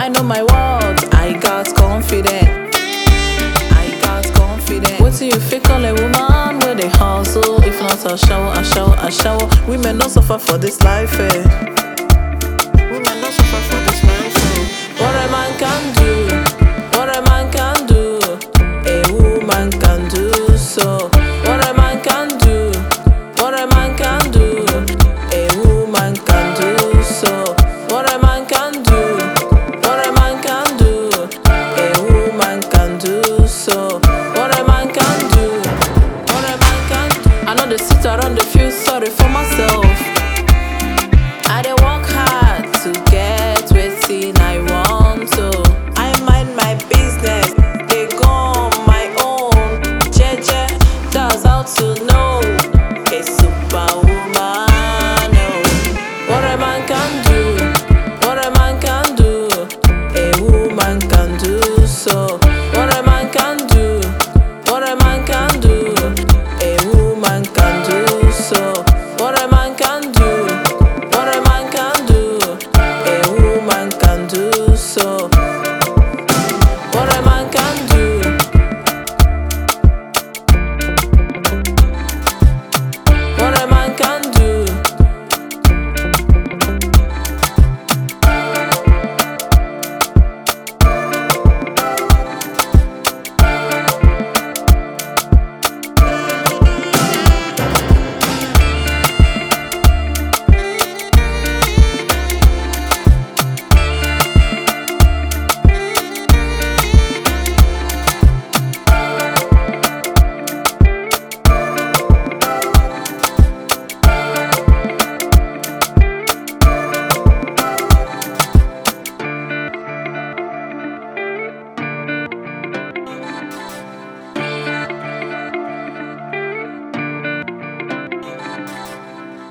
I know my worth. I got confidence. I got confidence. What do you feel call a woman where they hustle? If not, I'll shower. Women don't suffer for this life, eh?